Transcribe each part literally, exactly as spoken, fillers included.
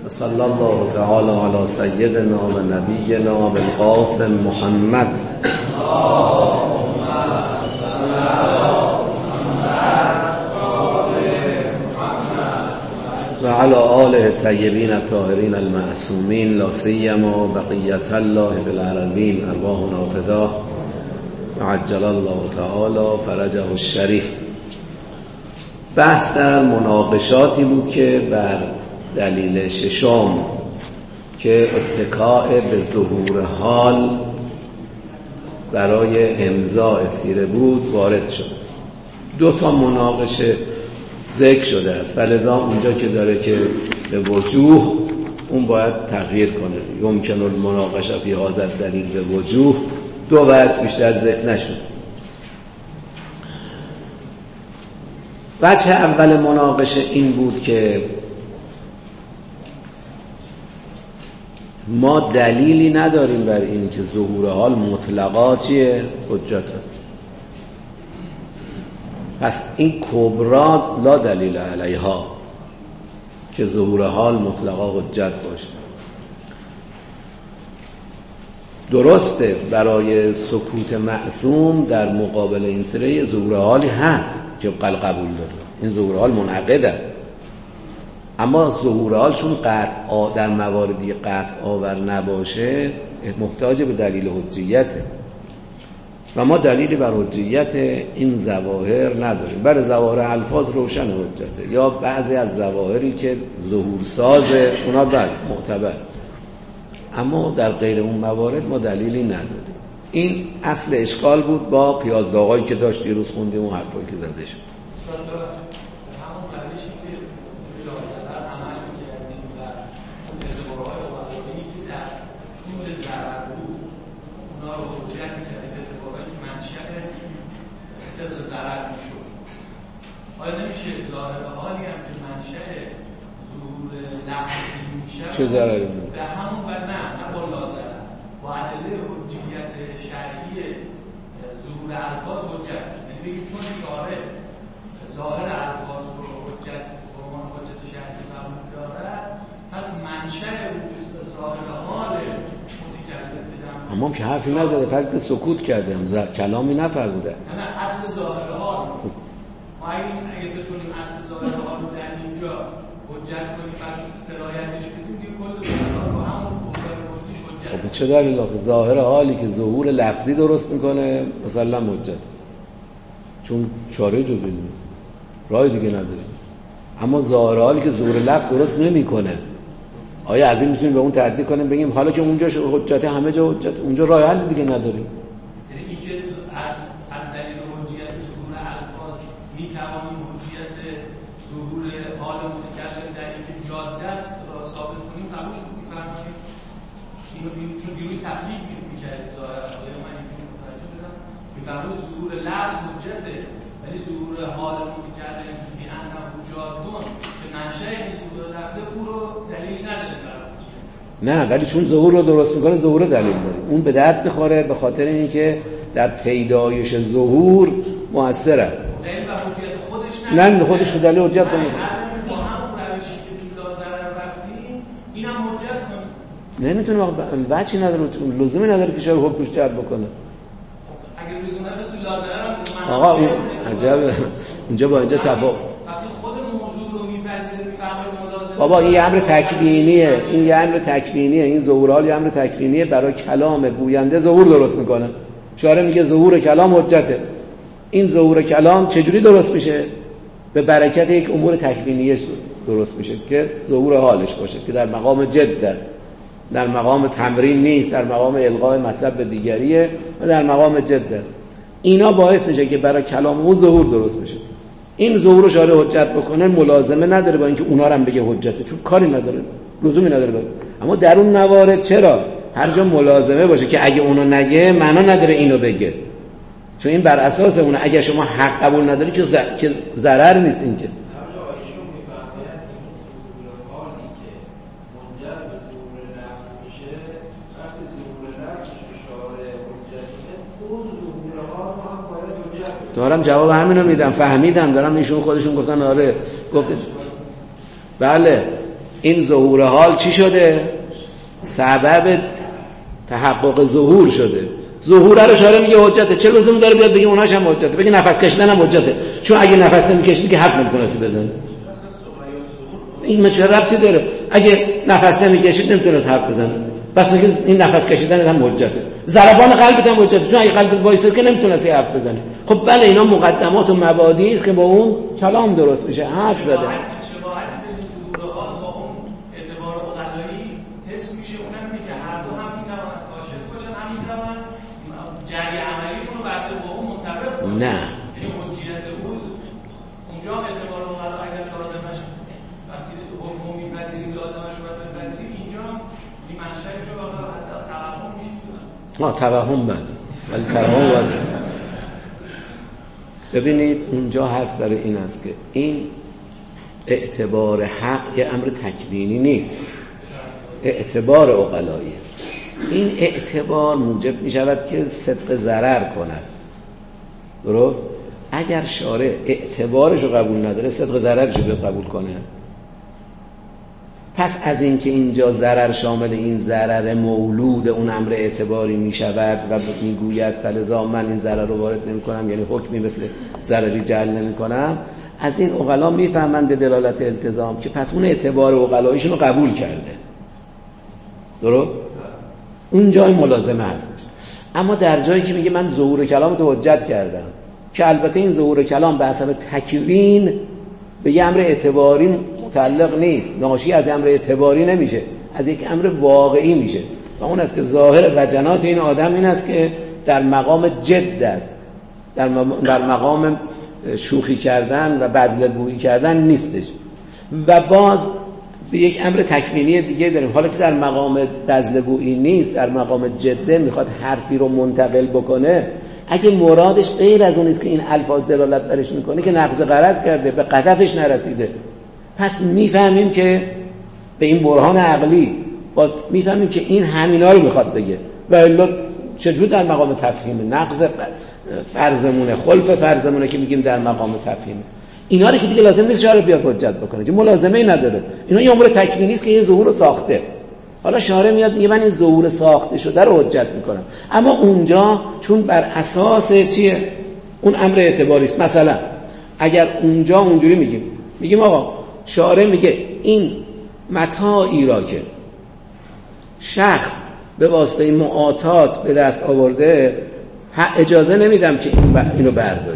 صلی الله تعالی علی سیدنا و نبینا بالقاسم محمد و علی آله الطیبین الطاهرین المعصومین لا سیما بقیة الله فی الارضین ارواحنا فداه عجل الله تعالی فرجه الشریف. بحث در مناقشاتی بود که بر دلیل ششم که اتکاء به ظهور حال برای امضاء سیره بود وارد شد. دو تا مناقشه ذکر شده است، فلذا اونجا که داره که به وجوه اون باید تغییر کنه. یمکن المناقشه فی هذا الدلیل به وجوه دو وجه بیشتر ذکر نشد. وجه اول مناقشه این بود که ما دلیلی نداریم بر این که ظهور حال مطلقا چیه؟ حجت است. پس این کبرا لا دلیل علیها که ظهور حال مطلقا حجت باشه. درسته برای سکوت معصوم در مقابل این سیره ظهور حالی هست که قل قبول داره، این ظهور حال منعقد است، اما ظهور حال چون قطع در مواردی قطع آور نباشه محتاج به دلیل حجیته و ما دلیلی بر حجیت این ظواهر نداریم. برای ظواهر الفاظ روشن حجته، یا بعضی از ظواهری که ظهور سازه اونا بر معتبر، اما در غیر اون موارد ما دلیلی نداریم. این اصل اشکال بود با قیاس داغایی که داشت دیروز خوندیم و حرفایی که زده شد. آیا نمیشه ظاهر حالی هم که منشأ ظهور لفظی میشه چه ضرری میشه؟ به همون بر نه نه با لازمه با ادله حجیت شرعی ظهور الفاظ حجت، یعنی بگید چون شارع ظاهر الفاظ رو حجت به عنوان حجت شرعی قبول دارد پس منشأ ظاهر حال متکلم بدم. اما که حرفی نزده، فرض سکوت کرده، کلامی نفرموده. نه نه اصل ظاهر حال ما اگه بتونیم اصل ظاهر حال رو در اینجا حجت کنیم پس سرایتش بدیم دیگه کل ظاهر رو همون قوای کلیش حجت. خب چه دلیل داره؟ ظاهر حالی که ظهور لفظی درست میکنه مثلا حجت، چون شارع جزئی نیست، راه دیگه نداریم. اما ظاهر حالی که ظهور لفظ درست نمیکنه، آیا از این میتونیم به اون تعدی کنیم بگیم حالا که اونجا حجت همه جا حجت، اونجا راه حل دیگه نداریم؟ یعنی این که از دلیل حجیت ظهور الفاظ میتوانیم حجیت ظهور حال متکلم در اینکه جاده است را ثابت کنیم قبول می‌فرمایید؟ اینو چون دیروز تفکیک می‌کردید ظاهر حالا من اینجوری متوجه شدم می‌فرمایید ظهور لفظ حجته ولی ظهور حال متکلم بی انه جادون که منشأ این ظهور لفظ او رو دلیل نداره برای نه، ولی چون ظهور رو درست میکنه ظهور دلیل داره، اون به درد میخوره به خاطر اینکه در پیدایش ظهور مؤثر است. دلیل و حجیت خودش نه نه خودش دلیل حجت کنه. با همون روشی که تو لازمه رفتیم اینم حجت کنه. نمیتونه وجهی نداره، لزومی نداره که شاید حکمش جلب بکنه. اگه لزوم نداره لازمه رو آقا عجب اینجا با اینجا تفاوت. وقتی خود موضوع رو میپذیره میفهمه ملازمه. بابا این امر تکوینیه، این یه امر تکوینیه، این ظهورال یه امر تکوینیه، برای کلام گوینده ظهور درست میکنه. شارع میگه ظهور کلام حجته. این ظهور کلام چجوری درست میشه؟ به برکت یک امور تکوینیه درست میشه که ظهور حالش باشه که در مقام جد است، در مقام تمرین نیست، در مقام القاء مطلب به دیگریه و در مقام جد است. اینا باعث میشه که برای کلام اون ظهور درست بشه. این ظهور رو شارع حجت بکنه ملازمه نداره با اینکه اونا رو هم بگه حجته، چون کاری نداره، لزومی نداره بگه. اما در اون موارد چرا هر جا ملازمه باشه که اگه اونو نگه معنا نداره اینو بگه، چون این بر اساس اونه. اگه شما حق قبول نداری که ز... که ضرر نیست این که دارم جواب همینو میدم، فهمیدم، دارم ایشون خودشون گفتن آره گفت بله این ظهور حال چی شده؟ سبب تحقق ظهور شده. ظهور رو شارع میگه حجته، چه لزومی داره بیاد بگه اوناش هم حجته؟ بگه نفس کشیدن هم حجته، چون اگه نفس نمیکشید که حق نمیتونستی بزنی. این چه ربطی داره؟ اگه نفس نمیکشید نمیتونست حرف بزنه، بس میگه این نفس کشیدن هم حجته. ضربان قلبت هم حجته، چون اگه قلبت وایساد که نمیتونستی حرف بزنی. خب بله اینا مقدمات و مبادی است که با اون کلام درست میشه، حرف زده. نه یعنی حجیت او اونجا اعتبار مقرر اگر لازمش وقتی حکم میپذیریم لازمش رو بپذیریم، اینجا این منشأش رو واقعا توهم میشه. ها توهم بله، ولی توهم واضحه. ببینید اونجا حرف سر این است که این اعتبار حق یه امر تکوینی نیست، اعتبار عقلاییه. این اعتبار موجب میشود که صدق ضرر کند. درست؟ اگر شارع اعتبارش رو قبول نداره صدق ضررش رو قبول کنه. پس از این که اینجا ضرر شامل این ضرر مولود اون امر اعتباری می شود و میگوید فلذا من این ضرر رو وارد نمی کنم، یعنی حکمی مثل ضرری جعل نمی کنم، از این عقلا میفهمن به دلالت التزام که پس اون اعتبار عقلاییشون رو قبول کرده. درست؟ اون جای ملازمه هست. اما در جایی که میگه من ظهور کلام تو حجت کردم، که البته این ظهور کلام به حسب تکوین به یه امر اعتباری متعلق نیست، ناشی از امر اعتباری نمیشه، از یک امر واقعی میشه و اون است که ظاهر وجنات این آدم این است که در مقام جد است، در, در مقام شوخی کردن و بذل‌گویی کردن نیستش. و باز به یک امر تکوینی دیگه داریم، حالا که در مقام بذل‌گویی نیست، در مقام جده، میخواد حرفی رو منتقل بکنه، اگه مرادش غیر از اون است که این الفاظ دلالت برش میکنه که نقض غرض کرده، به قطعش نرسیده، پس میفهمیم که به این برهان عقلی باز میفهمیم که این همینا رو میخواد بگه و الا چجور در مقام تفهیمه، نقض فرضمونه، خلف فرضمونه که میگیم در مقام تفهیمه. اینا رو که دیگه لازم نیست شارع بیاد حجت بکنه، چون ملازمه‌ای نداره. اینا یه امور تکوینی است که یه ظهور ساخته. حالا شارع میاد میگه من این ظهور ساخته شده رو حجت میکنم، اما اونجا چون بر اساس چیه؟ اون امر اعتباری است. مثلا اگر اونجا اونجوری میگیم میگیم آقا شارع میگه این متاعی را که شخص به واسطه معاطات به دست آورده اجازه نمیدم که این ب... اینو برداری،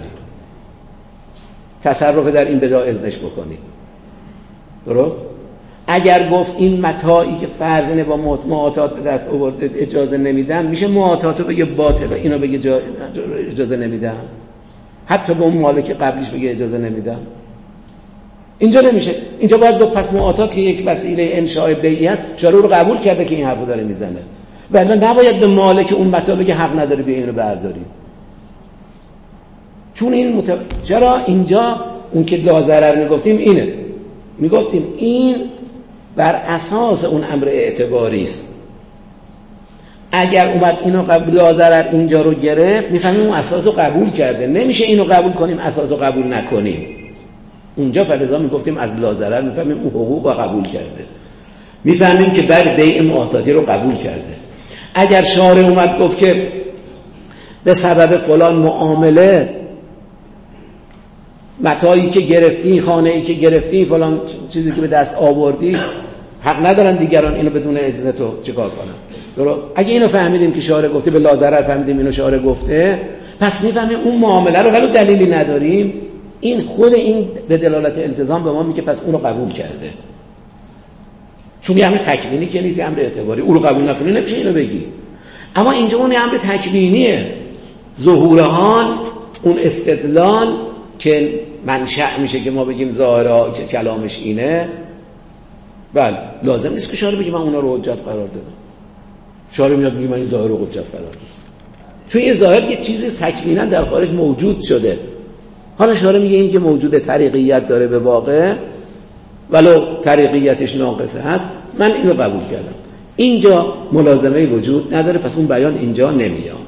تصرف در این بداع ازدش بکنی. درست؟ اگر گفت این متاعی که فرض با معاطات به دست آورده اجازه نمیدم، میشه معاطاتو بگه باطل، اینو بگه جا... اجازه نمیدم، حتی به اون مالک قبلیش بگه اجازه نمیدم. اینجا نمیشه. اینجا باید دو پس معاطات که یک وسیله انشاء بیعی است، شارع رو قبول کرده که این حرفو داره میزنه، ولی نباید به مالک اون متاع بگه حق نداره بیا اینو برداری. چون این مت... چرا اینجا اون که لا ضرر میگفتیم اینه، میگفتیم این بر اساس اون امر اعتباری است. اگر اومد اینو قبول لا ضرر اینجا رو گرفت، میفهمیم اون اساس رو قبول کرده. نمیشه اینو قبول کنیم اساس رو قبول نکنیم. اونجا فلذا میگفتیم از لا ضرر میفهمیم اون حقوق رو قبول کرده، میفهمیم که بعد بیع معاطاتی رو قبول کرده. اگر شارع اومد گفت که به سبب فلان معامله متاعی که گرفتی، خانه‌ای که گرفتی، فلان چیزی که به دست آوردی، حق ندارن دیگران اینو بدون اذن تو چیکار کنن. درست؟ اگه اینو فهمیدیم که شارع گفته، به لا ضرر فهمیدیم اینو شارع گفته، پس میفهمیم اون معامله رو ولو دلیلی نداریم، این خود این به دلالت التزام به ما میگه پس اونو قبول کرده. چون یه امر تکوینی که نیست، یه امر اعتباری، اون رو قبول نکنی نمیشه اینو بگی. اما اینجا اون امر تکوینیه، ظهور حال، اون استدلال که منشأ میشه که ما بگیم ظاهر کلامش اینه. بله لازم نیست که شارع بگه من اونا رو حجت قرار دادم. شارع میاد میگه من این ظاهر رو حجت قرار دادم، چون یه ظاهر یه چیزی تکوینا در خارج موجود شده. حالا شارع میگه این که موجود طریقیت داره به واقع، ولو طریقیتش ناقصه هست، من اینو قبول کردم. اینجا ملازمه وجود نداره، پس اون بیان اینجا نمیاد.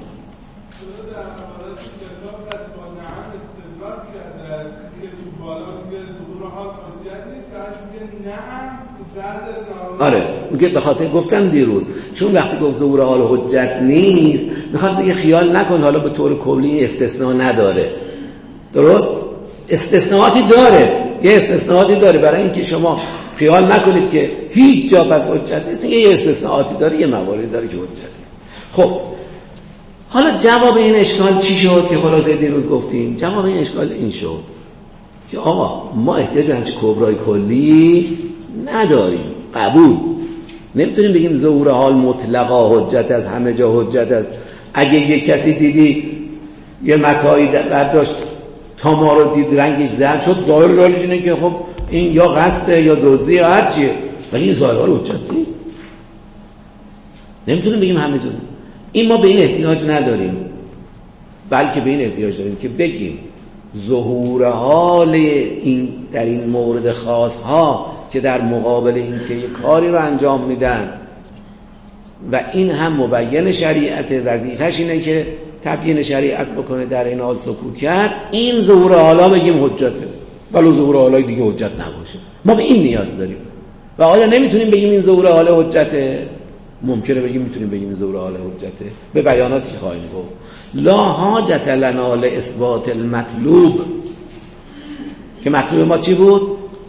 نعم بعض آره میگه به خاطر گفتم دیروز چون وقتی گفت ظهور حال حجت نیست میخواد بگه خیال نکن حالا به طور کلی استثناء نداره. درست؟ استثناءاتی داره، یه استثناءاتی داره برای اینکه شما خیال نکنید که هیچ جا بس حجت نیست. یه استثناءاتی داره، یه مواردی داره که حجت. خب حالا جواب این اشکال چی شد که خلاصه دیروز گفتیم؟ جواب این اشکال این شد که آقا ما احتیاج به همچین کبرای کلی نداریم. قبول نمیتونیم بگیم ظهور حال مطلقا حجت از همه جا حجت از. اگه یه کسی دیدی یه متاعی برداشت تا ما رو دید رنگش زرد شد، ظاهر حالش اینه که خب این یا قصده یا دزدی یا هر چیه، ولی این ظاهر حال حجت نیست. نمیتونیم بگیم همه جا. این ما به این احتیاج نداریم، بلکه به این احتیاج داریم که بگیم ظهور حال این در این مورد خاص ها که در مقابل این که یک کاری رو انجام میدن و این هم مبین شریعت، وظیفه‌ش اینه که تبیین شریعت بکنه، در این حال سکوت کرد، این ظهور حالا بگیم حجته، ولی ظهور حالای دیگه حجت نباشه. ما به این نیاز داریم. و آیا نمیتونیم بگیم این ظهور حال حجته؟ ممکنه بگیم میتونیم بگیم ظهور حال حجته به بیاناتی که خواهیم گفت. لا حاجت لنا لاثبات المطلوب، که مطلوب ما چی بود؟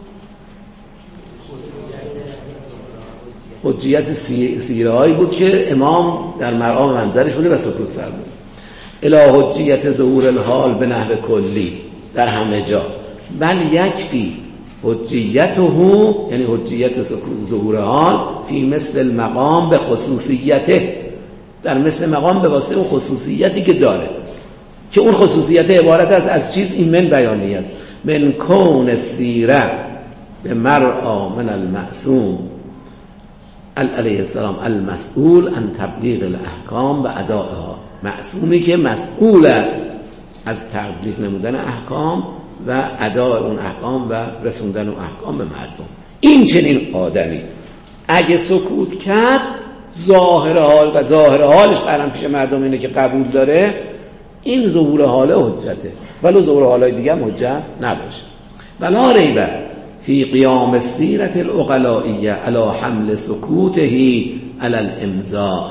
حجیت سیره هایی بود که امام در مرام منظرش بوده و سکوت فرمود. الی حجیت ظهور الحال به نحو کلی در همه جا، بل یکفی حجیته، یعنی حجیت ظهور حال فی مثل المقام به خصوصیته، در مثل مقام به واسطه اون خصوصیتی که داره، که اون خصوصیت عبارت از از چیز این من بیانی است. من کون سیره به مرعا من المعصوم علیه السلام المسئول ان تبلیغ الاحکام و ادائها، معصومی که مسئول است از تبلیغ نمودن احکام و اداء اون احکام و رسوندن اون احکام به مردم. این چنین آدمی اگه سکوت کرد، ظاهر حال و ظاهر حالش برام پیش مردم اینه که قبول داره، این ظهور حال حجته، ولی ظهور حالای دیگه هم حجت نباشه. ولا ریب فی قیام السیرة العقلائیه علی حمل سکوته علی الامضاء،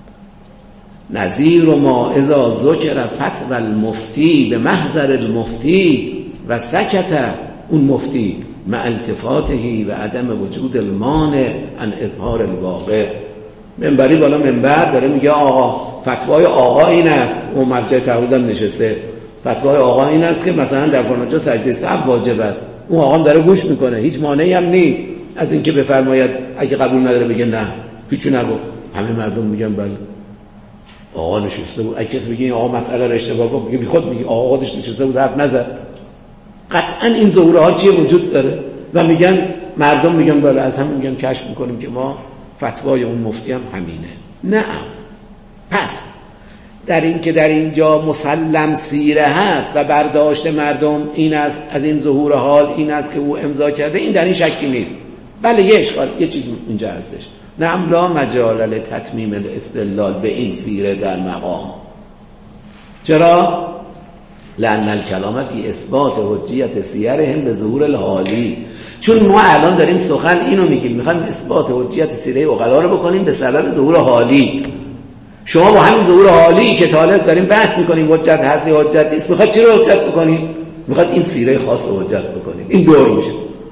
نظیر ما اذا ذکر فتوى المفتی به محضر المفتی و سکت اون مفتی مع التفاته و عدم وجود المانع عن اظهار الواقع. منبری بالا منبر داره میگه آقا فتوای آقا این است، اون مرجع توحید هم نشسته، فتوای آقا این است که مثلا در فلان جا سجده سهو واجب است، اون آقا هم داره گوش میکنه، هیچ مانعی هم نیست از اینکه بفرماید اگه قبول نداره بگه نه هیچی نگفت. همه مردم میگن بله آقا نشسته بود. اگه کسی بگه این آقا مسئله رو اشتباه گفت، میگه بیخود میگه آقا خودش نشسته بود حرف نزد. قطعا این ظهور حال چیه وجود داره و میگن مردم میگن بله، از همین میگن کشف میکنیم که ما فتوای اون مفتی هم همینه. نه، پس در این که در اینجا مسلم سیره هست و برداشت مردم این است از این ظهور حال این است که او امضا کرده، این در این شکی نیست. بله یه اشکال یه چیز اینجا هستش، نعم لا مجال لتتمیم الاستدلال به این سیره در مقام. چرا؟ لأن الکلام فی اثبات حجیت سیرهم به ظهور الحالی، چون ما الان داریم سخن اینو میگیم، میخوایم اثبات حجیت سیره عقلا رو بکنیم به سبب ظهور حالی. شما با همین ظهور حالی که طالب داریم بحث میکنیم حجت هستی حجت نیست، میخواد چی رو حجت بکنیم؟ میخواد این سیره خاص رو حجت بکنیم. این دور میشه،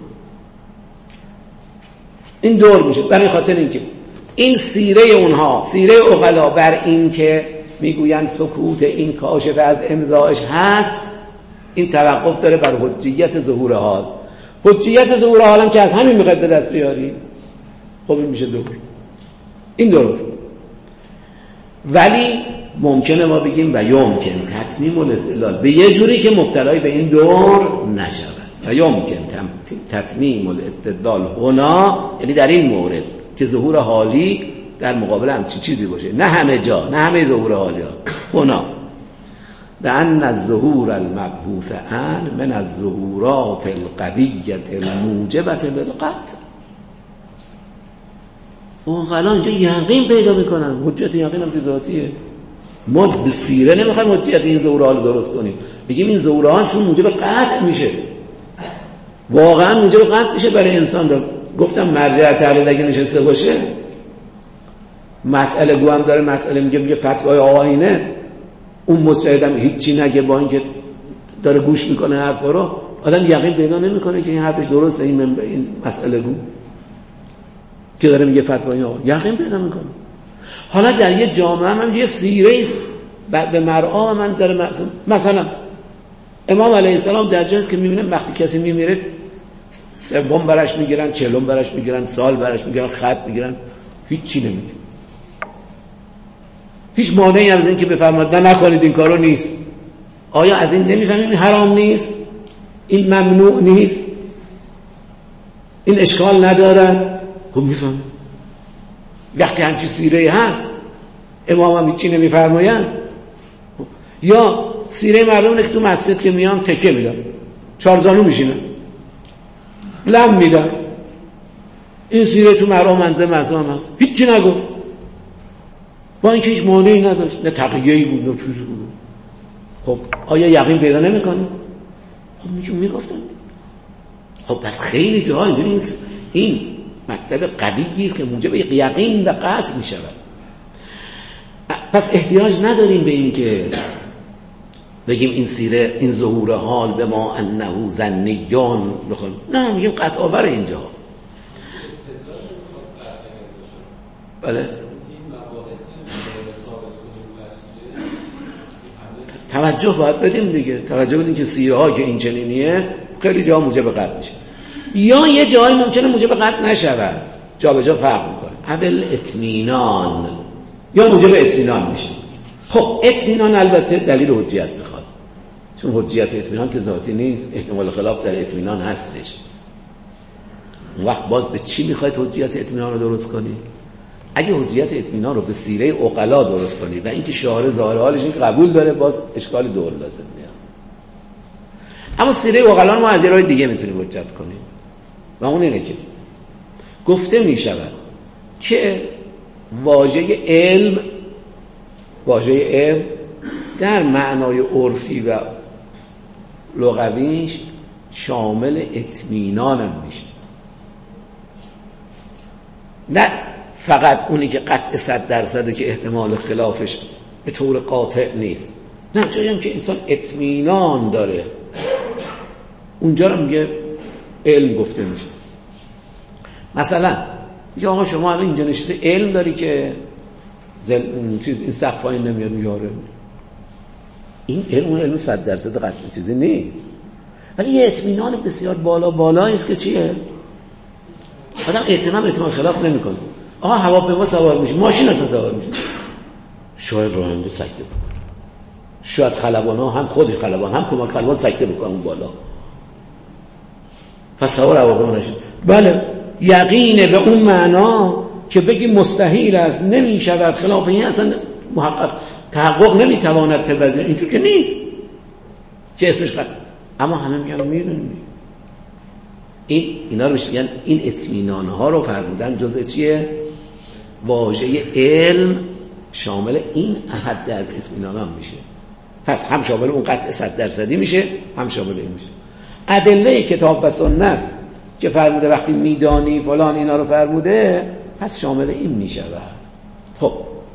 این دور میشه برای خاطر اینکه این سیره اونها، سیره عقلا بر این که میگویند سکوت این کاشف از امضاش هست، این توقف داره بر حجیت ظهور حال. حجیت ظهور حال هم که از همین میخواد به دست بیاری، خب این میشه دور. این درست. ولی ممکنه ما بگیم و یمکن تتمیم الاستدلال به یه جوری که مبتلای به این دور نشود. و یمکن تتمیم الاستدلال هنا، یعنی در این مورد که ظهور حالی در مقابل همچی چیزی باشه، نه همه جا، نه همه ظهور حالی ها. هنا به ان الظهور المبحوث عن من الظهورات القویة الموجبة للقطع. اون قلان اینجا یقین پیدا میکنن، حجت یقین هم ذاتیه. ما به سیره نمیخوایم حجت این ظهور حال درست کنیم، بگیم این ظهور حال چون موجب قطع میشه، واقعا موجب قطع میشه برای انسان. گفتم مرجع تحلیل اگه نشسته باشه مسئله گو هم داره، مسئله میگه میگه فتوای آقایینه، اون مجتهدم هیچی نگه، با اینکه داره گوش میکنه حرفا رو، آدم یقین پیدا نمیکنه که این حرفش درسته، این من این مسئله گو که داره میگه فتوای آقایین، یقین پیدا میکنه. حالا در یه جامعه هم یه سیره است به مرعا و منظر معصوم. مثلا امام علیه السلام در جاست که میبینه وقتی کسی میمیره سوم برش میگیرن، چهلم برش میگیرن، سال برش میگیرن، خط میگیرن، هیچ چی نمیگه. هیچ مانعی از این که بفرماد نه نکنید این کارو نیست. آیا از این نمیفهمیم این حرام نیست؟ این ممنوع نیست؟ این اشکال ندارد؟ خب میفهمیم. وقتی همچی سیره هست امام هم هیچی نمیفرماین. یا سیره مردمونه که تو مسجد که میان تکه میدن، چهار زانو میشینن، لم میدن. این سیره تو مرام منزل معصوم هست، هیچی نگفت، با اینکه هیچ مانعی نداشت، نه تقیه‌ای بود نه چیزی بود. خب آیا یقین پیدا نمی‌کنی؟ خب میگم میگفتن. خب پس خیلی جاها اینجوری نیست. این مطلب قویی است که موجب یقین و قطع میشود. پس احتیاج نداریم به این که بگیم این سیره این ظهور حال به ما انه ظنیان بخوام، نه میگیم قطع آور اینجا. بله توجه باید بدیم دیگه، توجه بدیم که سیره ها که این چنینیه خیلی جا موجب قطع میشه، یا یه جایی ممکنه موجب قطع نشود، جا به جا فرق میکنه. اول اطمینان یا موجب اطمینان میشه. خب اطمینان البته دلیل حجیت میخواد، چون حجیت اطمینان که ذاتی نیست، احتمال خلاف در اطمینان هستش. اون وقت باز به چی میخواید حجیت اطمینان رو درست کنی؟ اگه حجیت اطمینان رو به سیره عقلا درست کنی و اینکه شعار ظاهر حالش این قبول داره، باز اشکال دور لازم میاد. اما سیره عقلا ما از یه راه دیگه میتونیم حجت کنیم و اون اینه که گفته میشود که واژه علم، واژه علم در معنای عرفی و لغویش شامل اطمینان هم میشه، نه فقط اونی که قطع صد درصده که احتمال خلافش به طور قاطع نیست، نه جایی هم که انسان اطمینان داره اونجا رو میگه علم گفته میشه. مثلا میگه آقا شما الان اینجا نشسته علم داری که زل... چیز این سقف پایین نمیاد میاره، این علم اون علم صد درصد قطعی چیزی نیست، ولی یه اطمینان بسیار بالا بالایی است که چیه؟ آدم اعتماد اعتماد خلاف نمیکنه. آقا هواپیما سوار میشه، ماشین اصلا سوار میشه، شاید راننده سکته بکنه، شاید خلبانا هم خودش خلبان هم کمک خلبان سکته بکنه اون بالا، پس سوار هواپیما نشه. بله یقینه به اون معنا که بگی مستحیل است، نمیشود، خلاف این اصلا محقق تحقق نمیتواند بپذیره، اینجور که نیست که اسمش قد. اما همه میگن میدونی این اینا رو میگن این اطمینان ها رو فرمودن جزء چیه؟ واژه علم شامل این حد از اطمینان هم میشه، پس هم شامل اون قطع صد درصدی میشه، هم شامل این میشه. ادله کتاب و سنت که فرموده وقتی میدانی فلان اینا رو فرموده، پس شامل این میشه. خب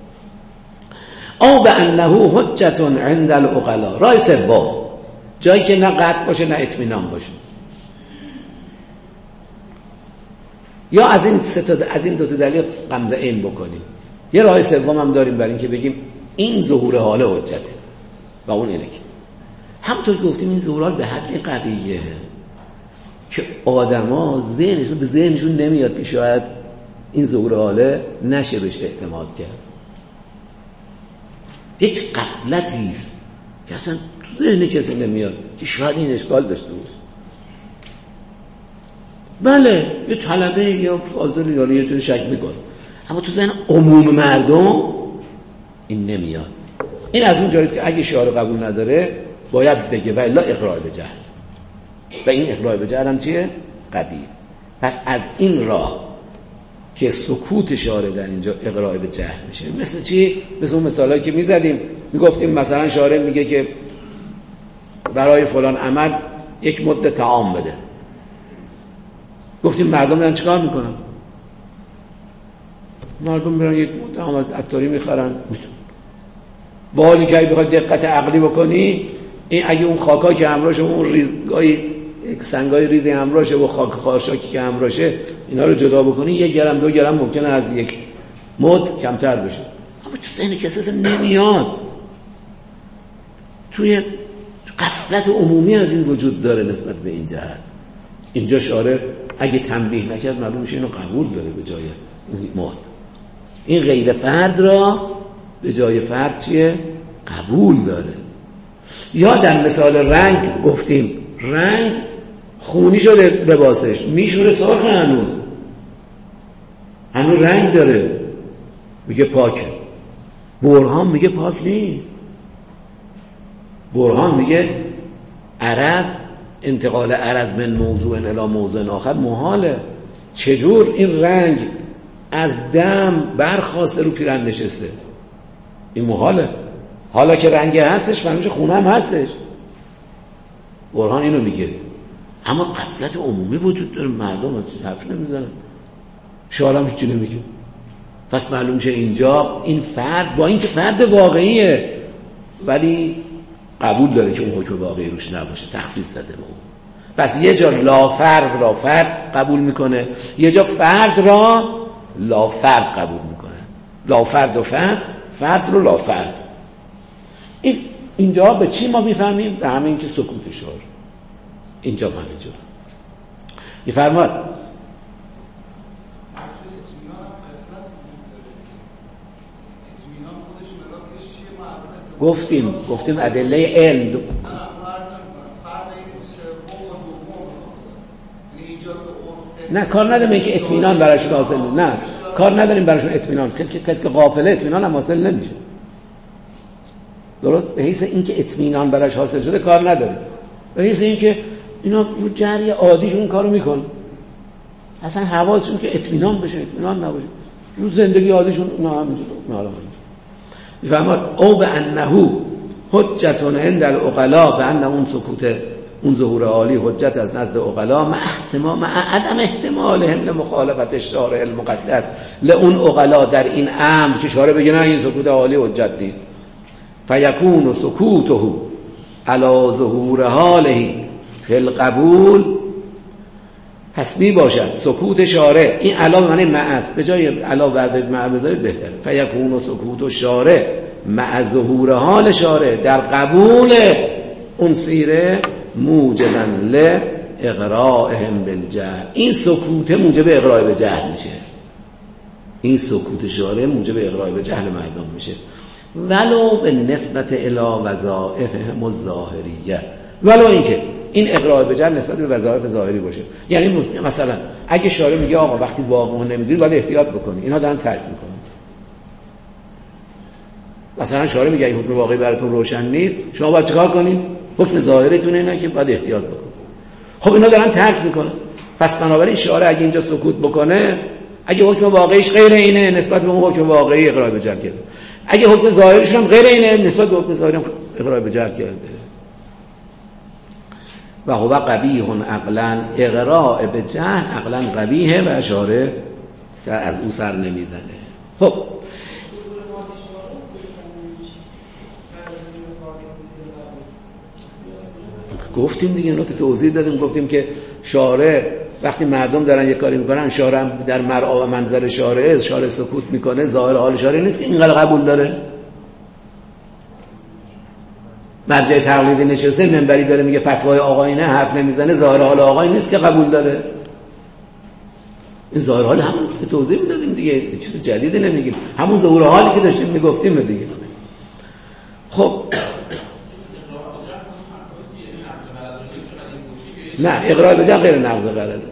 او بانه حجت عند العقلاء، رای سوم جایی که نه قطع باشه نه اطمینان باشه، یا از این سه تا از این دو تا دلیل غمزه این بکنیم. یه راه سوم هم داریم برای اینکه بگیم این ظهور حال حجته و اون اینه که همونطور که گفتیم این ظهور حال به حد قویه که آدما ذهنشون به ذهنشون نمیاد که شاید این ظهور حاله نشه بهش اعتماد کرد. یک غفلتی است که اصلا تو ذهن کسی نمیاد که شاید این اشکال داشته باشه. بله یه طلبه یا فاضل یا یه جوری شک میکنه، اما تو ذهن عموم مردم این نمیاد. این از اون جاییست که اگه شعار قبول نداره باید بگه و الا اقرار به جهل، و این اقرار به جهل هم چیه؟ قبیح. پس از این راه که سکوت شعار در اینجا اقرار به جهل میشه. مثل چی؟ مثل اون مثالایی که میزدیم، میگفتیم مثلا شعار میگه که برای فلان عمل یک مدت طعام بده، گفتیم مردم میرن چیکار میکنن؟ مردم میرن یک مدام از عطاری میخرن. والی که بخواد دقت عقلی بکنی، این اگه اون خاکا که همراهشه، اون ریزگاهی سنگای ریزی همراهشه و خاک خارشاکی که همراهشه، اینا رو جدا بکنی، یک گرم دو گرم ممکنه از یک مد کمتر بشه. اما تو ذهن کسی اصلا نمیاد. توی غفلت عمومی از این وجود داره نسبت به این جهت. اینجا شارع اگه تنبیه نکرد معلوم میشه اینو قبول داره به جای مد. این غیر فرد را به جای فرد چیه؟ قبول داره. یا در مثال رنگ گفتیم، رنگ خونی شده لباسش، میشوره سرخ، هنوز هنوز رنگ داره، میگه پاکه. برهان میگه پاک نیست. برهان میگه عرض، انتقال عرض من موضوع الی موضوع آخر محاله. چجور این رنگ از دم برخواسته رو پیرن نشسته؟ این محاله. حالا که رنگ هستش فهمیشه خونه هم هستش. برهان اینو میگه. اما غفلت عمومی وجود داره، مردم حرف نمیزنن، شعار هم هیچی نمیگه. پس معلوم شه اینجا این فرد با اینکه فرد واقعیه ولی قبول داره که اون حکم واقعی روش نباشه، تخصیص داده به اون. پس یه جا لا فرد را فرد قبول میکنه، یه جا فرد را لا فرد قبول میکنه. لا فرد و فرد، فرد رو لا فرد. این اینجا به چی ما میفهمیم؟ به همین که سکوت شعار اینجا من اینجا میفرماد. گفتیم گفتیم ادله علم. نه کار نداریم که اطمینان براشون حاصل نیست. نه کار نداریم براشون اطمینان. کسی که غافله اطمینان هم حاصل نمیشه. درست؟ به حیث اینکه اطمینان براش حاصل شده کار نداره. به حیث اینکه اینا رو جری عادیشون کارو میکنن، اصلا حواسشون که اطمینان بشه، اطمینان نباشه، رو زندگی عادیشون اینا همینجوری نالا همینجوری. میفهمد او به انه حجتون عند العقلاء، به انه اون سکوت، اون ظهور عالی حجت از نزد عقلاء، مع احتمال مع عدم احتمالهم لمخالفت الشارع المقدس لون عقلاء در این امر که شارع بگه نه این سکوت عالی حجت نیست. فیکون سکوته علی ظهور حاله فی القبول، پس می باشد سکوت شارع، این علا معنی مع است، به جای علا بردارید مع بذارید بهتره. فیکون سکوت شارع مع ظهور حال شارع در قبول اون سیره موجبا لاغرائهم بالجهل، این سکوت موجب اغراء به جهل میشه. این سکوت شارع موجب اغراء به جهل مردم میشه، ولو به نسبت الی وظائفهم الظاهریه، ولو اینکه این اقرار به جهل نسبت به وظایف ظاهری باشه. یعنی مثلا اگه شارع میگه آقا وقتی واقعا نمیدونید ولی احتیاط بکنید، اینا دارن ترک میکنن. مثلا شارع میگه این حکم واقعی براتون روشن نیست، شما باید چیکار کنین؟ حکم ظاهریتون اینه که باید احتیاط بکنید. خب اینا دارن ترک میکنن. پس بنابراین شارع اگه اینجا سکوت بکنه، اگه حکم واقعیش غیر اینه نسبت به اون حکم واقعی اقرار به جهل کرده، اگه حکم ظاهریش هم غیر اینه نسبت به حکم ظاهری هم اقرار به جهل کرده. و هو قبیح عقلا، اقراء به جهل عقلا قبیحه و اشاره از او سر نمیزنه. خب گفتیم دیگه، اینو که توضیح دادیم، گفتیم که شارع وقتی مردم دارن یک کاری میکنن، شارع در مرعا و منظر شارع، شارع سکوت میکنه، ظاهر حال شارع نیست که اینقدر قبول داره. مرجع تقلیدی نشسته منبری داره میگه فتوای آقایینه، حرف نمیزنه، ظاهر حال آقای نیست که قبول داره. این ظاهر حال همون که توضیح میدادیم دیگه، چیز جدیدی نمیگیم، همون ظهور حالی که داشتیم میگفتیم دیگه. خب نه اقرار به جهل غیر نقض غرض.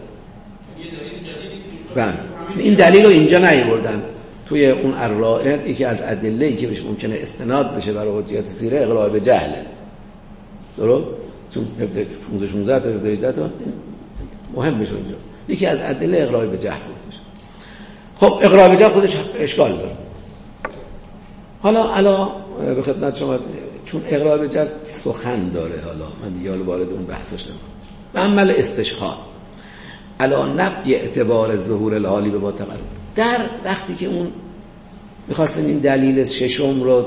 بله این دلیل رو اینجا نیاوردن توی اون الرائع، یکی از ادله‌ای که بهش ممکنه استناد بشه برای حجیت سیره اقرار به جهله. درست؟ چون پانزده شانزده تا هجده تا مهم میشه اینجا. یکی از ادله اقرار به جهل گفتش. خب اقرار به جهل خودش اشکال داره. حالا الا به خدمت شما، چون اقرار به جهل سخن داره، حالا من دیگه حالا وارد اون بحثش نمیشم. عمل استشهاد علا نفی اعتبار ظهور الحالی به با تقدم. در وقتی که اون میخواستیم این دلیل ششم رو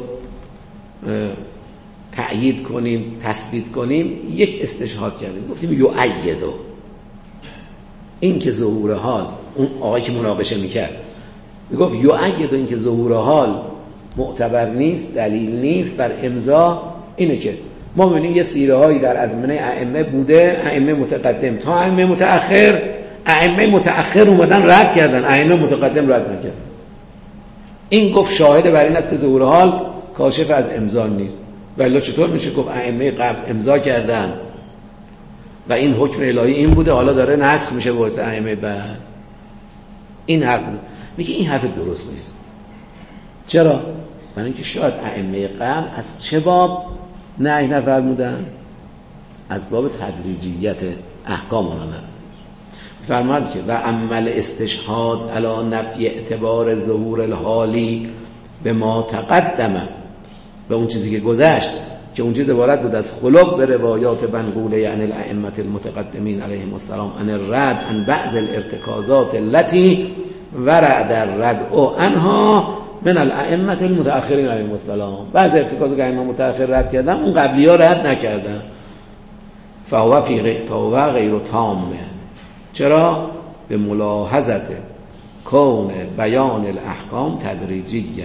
تأیید کنیم، تثبیت کنیم، یک استشهاد کردیم، گفتیم یؤیدو، این که ظهور حال، اون آقایی که مناقشه میکرد میگفت یؤیدو، این که ظهور حال معتبر نیست، دلیل نیست بر امضا، اینه که ما می‌بینیم یه سیره هایی در ازمنه ائمه بوده، ائمه متقدم تا ائمه متأخر، ائمه متأخر اومدن رد کردن، ائمه متقدم رد نکردن. این گفت شاهد بر این است که ظهور حال کاشف از امضا نیست. ولی چطور میشه گفت ائمه قبل امضا کردن و این حکم الهی این بوده، حالا داره نسخ میشه واسه ائمه بعد؟ این حرف میگه این حرف درست نیست. چرا؟ برای اینکه شاید ائمه قبل از چه باب نهی نفرمودن؟ از باب تدریجیت احکام اونا نه. فرمود که و عمل استشهاد علی نفی اعتبار ظهور الحالی به ما تقدمه، به اون چیزی که گذشت که اون چیز عبارت بود از خلق به روایات منقوله یعنی الائمه المتقدمین علیهم السلام ان الرد عن بعض الارتکازات التي ورد الرد عنها من الائمه المتأخرین علیهم السلام. بعض ارتکازات که ائمه متأخر رد کردن اون قبلی‌ها رد نکردن. فهو فی غیر فهو غیر تامه. چرا؟ به ملاحظت کون بیان الاحکام تدریجیه.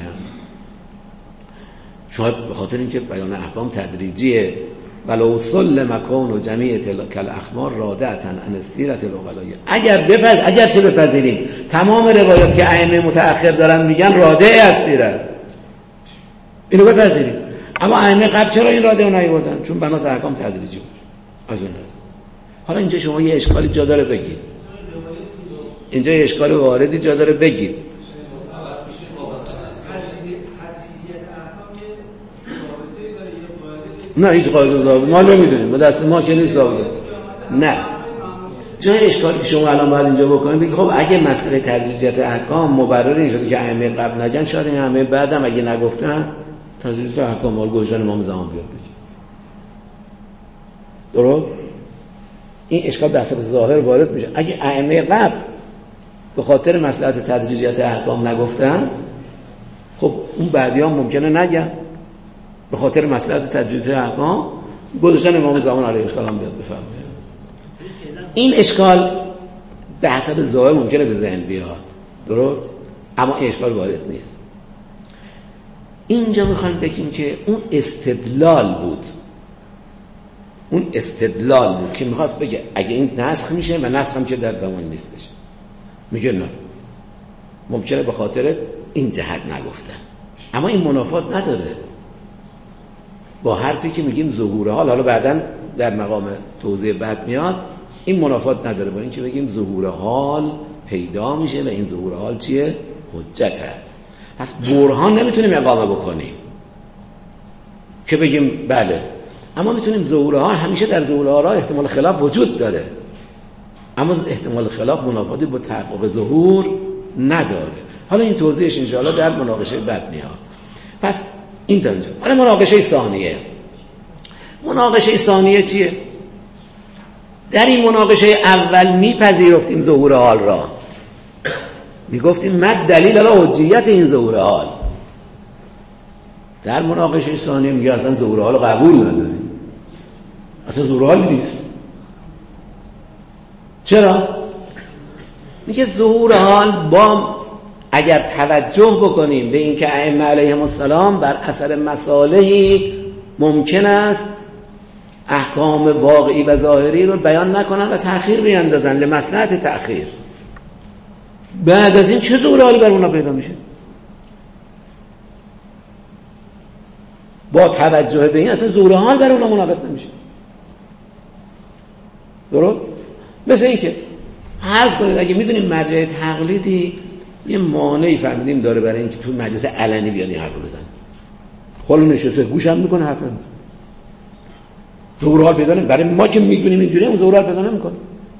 شاید به خاطر اینکه بیان احکام تدریجیه. ولو سلم کون جمیع تلک الاخبار رادعتا عن السیرة العقلایه. اگر بپذ اگر چه بپذیریم تمام روایات که ائمه متأخر دارن میگن رادع از سیره است، اینو بپذیریم. اما ائمه قبل چرا این رادع رو نیاوردن؟ چون بناس احکام تدریجی بود. از اون حالا اینجا شما یه اشکالی جا داره بگید، اینجا یه اشکال واردی جا داره بگید. نه هیچ قاعده ضابط ما نمیدونیم، ما دست ما که نیست ضابط. نه جای اشکالی که شما الان باید اینجا بکنید بگید خب اگه مسئله تدریجیت احکام مبرر این شده که ائمه قبل نگن، شاید این ائمه بعدم اگه نگفتن تدریجیت احکام مال گوشن امام زمان بیاد بگید. درست؟ این اشکال به حسب ظاهر وارد میشه. اگه ائمه قبل به خاطر مصلحت تدریجیت احکام نگفتن، خب اون بعدیان ممکنه نگن به خاطر مصلحت تدریجیت احکام گذاشتن امام زمان علیه السلام بیاد بفرمایید. این اشکال به حسب ظاهر ممکنه به ذهن بیاد، درست؟ اما این اشکال وارد نیست. اینجا میخوایم بگیم که اون استدلال بود، اون استدلال بود که میخواست بگه اگه این نسخ میشه و نسخ هم که در زمان نیستش، میگه نه ممکنه به خاطر این جهت نگفتن. اما این منافات نداره با حرفی که میگیم ظهور حال، حالا بعداً در مقام توضیح بعد میاد، این منافات نداره با این که بگیم ظهور حال پیدا میشه و این ظهور حال چیه؟ حجت هست. پس برهان نمیتونیم اقامه بکنیم که بگیم بله، اما میتونیم ظهور حال، همیشه در ظهور حال احتمال خلاف وجود داره، اما احتمال خلاف منافاتی با تحقق ظهور نداره. حالا این توضیحش انشاءالله در مناقشه بعد میاد. پس این تا اینجا. حالا مناقشه ثانیه. مناقشه ثانیه چیه؟ در این مناقشه اول میپذیرفتیم ظهور حال را، میگفتیم مد دلیل علی حجیت این ظهور حال. در مناقشه ثانیه میگه اصلا ظهور حال قبول نداریم، اصلا ظهور حال نیست. چرا؟ میگه ظهور حال با اگر توجه بکنیم به اینکه ائمه علیهم السلام بر اثر مصالحی ممکن است احکام واقعی و ظاهری رو بیان نکنن و تأخیر بیاندازن لمصلحت تأخیر، بعد از این چه ظهور حالی بر اونا پیدا میشه؟ با توجه به این اصلا ظهور حال بر اونا منعقد نمیشه. درست؟ مثل این که فرض کنید اگه میدونیم مرجع تقلیدی یه مانعی فهمیدیم داره برای اینکه تو مجلس علنی بیاد این حرف رو بزنه، حالا نشسته گوش هم میکنه حرف نمیزنه، ظهور حال پیدا نمیکنه. برای ما که میدونیم اینجوری اون ظهور حال پیدا نمیکنه.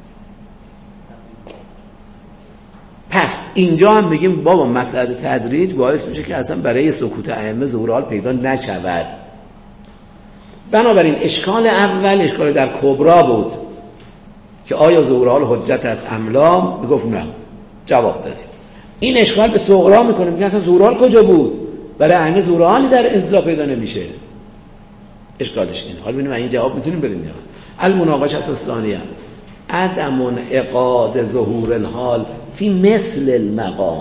پس اینجا هم بگیم بابا مسئله تدریج باعث میشه که اصلا برای سکوت ائمه ظهور حال پیدا نشود. بنابراین اشکال اول اشکال در کبرا بود که آیا ظهور حال حجت از املا؟ میگفت نه. جواب دادیم. این اشکال به صغرا میکنه، میگه اصلا ظهور حال کجا بود؟ برای ائمه ظهور حالی در انتزاع پیدا نمیشه. اشکالش اینه. حالا ببینیم این جواب میتونیم بدیم یا المناقشه الثانیه عدم انعقاد ظهور الحال فی مثل المقام.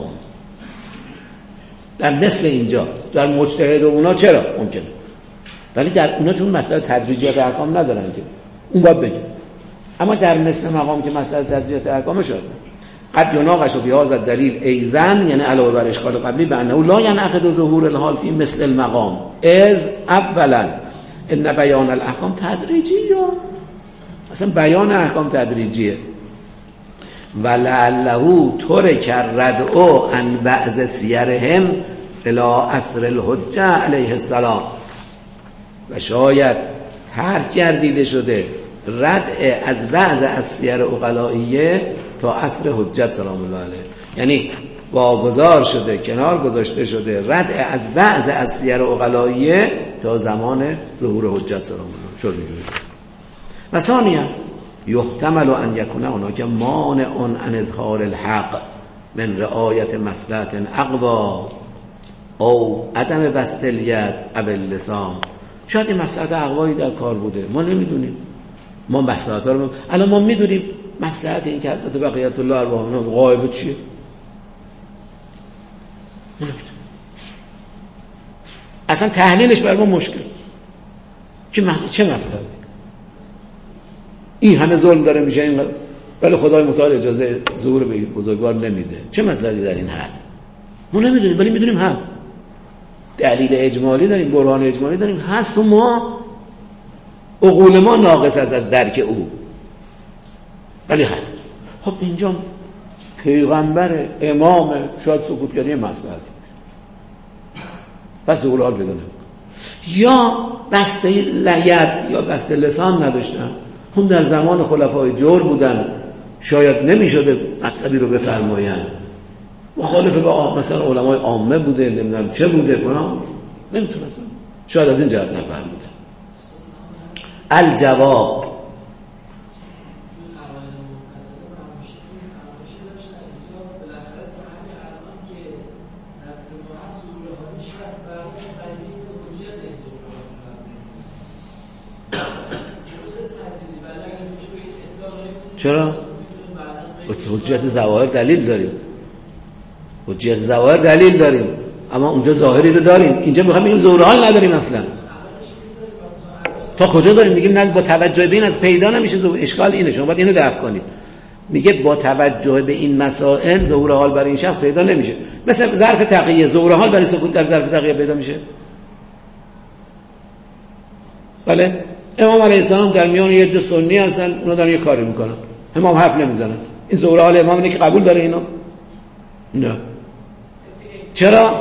در مثل اینجا در مجتهد و اونا چرا ممکنه، ولی در اونا چون مسئله تدریجیات احکام ندارن که اون باید بگه، اما در مثل مقام که مسئله تدریجیات احکام شده قد یناقش فی هذا الدلیل ایزن، یعنی علاوه بر اشکال قبلی، به انه لا ینعقد ظهور الحال فی مثل المقام از اولا ان بیان الاحکام تدریجیه، اصلا بیان احکام تدریجیه، ولعله ترک الردع عن بعض سیرهم الی عصر الحجه علیه السلام، و شاید ترک گردیده شده ردع از بعض از سیر عقلائیه تا عصر حجت سلام الله علیه، یعنی واگذار شده، کنار گذاشته شده ردع از بعض از سیر عقلائیه تا زمان ظهور حجت سلام الله شروع شد. و ثانیا یحتمل ان یکون هناک مانع عن اظهار الحق من رعایت مصلحت اقوا او عدم بسط الید او اللسان. شاید این مصلحت اقوایی در کار بوده، ما نمیدونیم، ما مصلحت‌ها رو الان ما میدونیم مصلحت این که حضرت بقیت الله ارواحهم غایب چیه، ما نمیدونیم، اصلا تحلیلش برای ما مشکل. چه مصلحت چه مصلحتی؟ این همه ظلم داره میشه این، ولی خدای متعال اجازه ظهور به بزرگوار نمیده. چه مصلحتی در این هست؟ ما نمیدونیم، ولی میدونیم هست. دلیل اجمالی داریم، برهان اجمالی داریم، هست و ما عقول ما ناقص است از درک او، ولی هست. خب اینجا پیغمبر امام شاید سکوتگری مصلحتی پس ظهور حال پیدا نمیکنه، یا بسته لحیت یا بسته لسان نداشتن، هم در زمان خلفای جور بودن، شاید نمیشده مطلبی رو بفرمایند، مخالف با مثلا علمای عامه بوده، نمیدونم چه بوده فلان، نمیتونستن، شاید از این جهت نفرمودن. الجواب چرا؟ حجت ظواهر دلیل داریم، حجت ظواهر دلیل داریم، اما اونجا ظاهری رو داریم، اینجا میخوام بگیم ظهور حال نداریم اصلا. تا کجا داریم؟ میگیم نه با توجه به این از پیدا نمیشه ظهور. اشکال اینه، شما باید اینو دفع کنید. میگه با توجه به این مسائل ظهور حال برای این شخص پیدا نمیشه. مثل ظرف تقیه، ظهور حال برای سکوت در ظرف تقیه پیدا میشه. بله، امام علیه السلام در میان یه دو سنی هستن، اونا دارن یه کاری میکنن، امام حرف نمیزنن. این ظهور حال امام اینه که قبول داره اینو؟ نه. چرا؟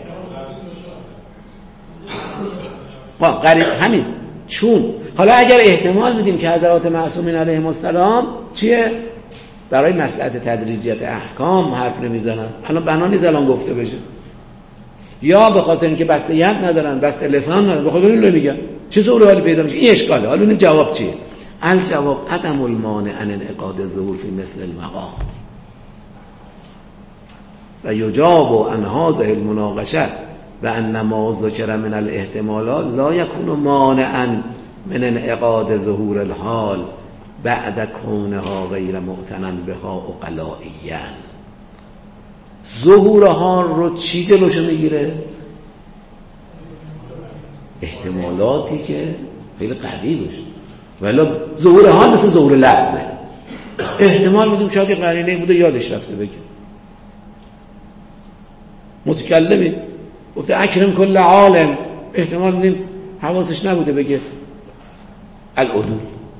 قریب همین. چون حالا اگر احتمال بدیم که حضرات معصومین علیهم السلام چیه؟ برای مصلحت تدریجیت احکام حرف نمیزنن، الان بنا نیست الان گفته بشه، یا به خاطر اینکه بسته ید ندارن، بسته لسان ندارن، به خاطر این نمیگن، چه ظهور حالی پیدا میشه؟ این اشکاله. حالا این جواب چیه؟ الجواب عدم المانع عن انعقاد الظهور فی مثل المقام و یجاب عن هذه المناقشه و ان ما ذکر من الاحتمالات لا یکون مانعا من انعقاد ظهور الحال بعد کونها غیر معتنا بها عقلائیا. ظهور حال رو چی جلوشو میگیره؟ احتمالاتی که خیلی قوی باشه، ولی ظهور حال مثل ظهور لحظه، احتمال میدیم شاید یه قرینه بوده یادش رفته بگه. متکلمی گفته اکرم کل عالم، احتمال میدیم حواسش نبوده بگه العدول.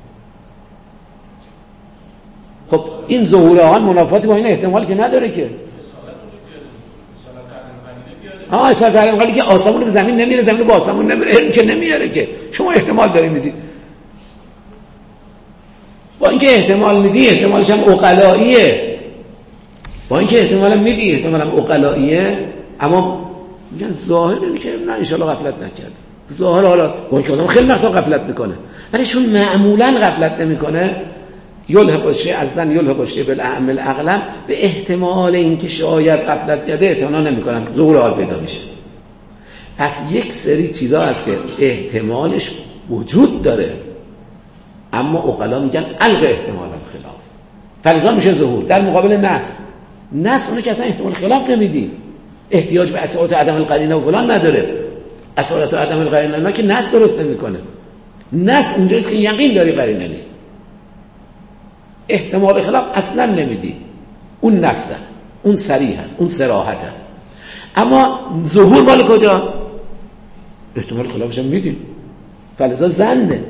خب این ظهور حال منافاتی با این احتمال که نداره که. ها اصلا تعلیم قالی که آسمون به زمین نمیره، زمین به آسمون نمیره، علم که نمیاره که، شما احتمال داری میدی. با اینکه احتمال میدی احتمالش هم عقلائیه، با اینکه احتمال میدی احتمال هم عقلائیه، اما میگن ظاهر اینه که نه انشالله غفلت نکرد. ظاهر حالا با اینکه آدم خیلی وقتا غفلت میکنه، ولی چون معمولا غفلت نمیکنه یلحق الشیء از زن یلحق الشیء بالاعم اغلب، به احتمال اینکه شاید غفلت کرده اعتنا نمی‌کنم، ظهور حال پیدا میشه. پس یک سری چیزا هست که احتمالش وجود داره اما عقلا میگن الغ احتمال خلاف، فلذا میشه ظهور. در مقابل نص، نص اون که اصلا احتمال خلاف نمیدی، احتیاج به اصالت عدم القرینه و فلان نداره. اصالت عدم القرینه نه که نص درست نمیکنه، نص اونجاست که یقین داری قرینه نیست، احتمال خلاف اصلا نمیدی، اون نص است، اون صریح است، اون صراحت است. اما ظهور مال کجاست؟ احتمال خلافش هم میدیم، فلذا ظنه.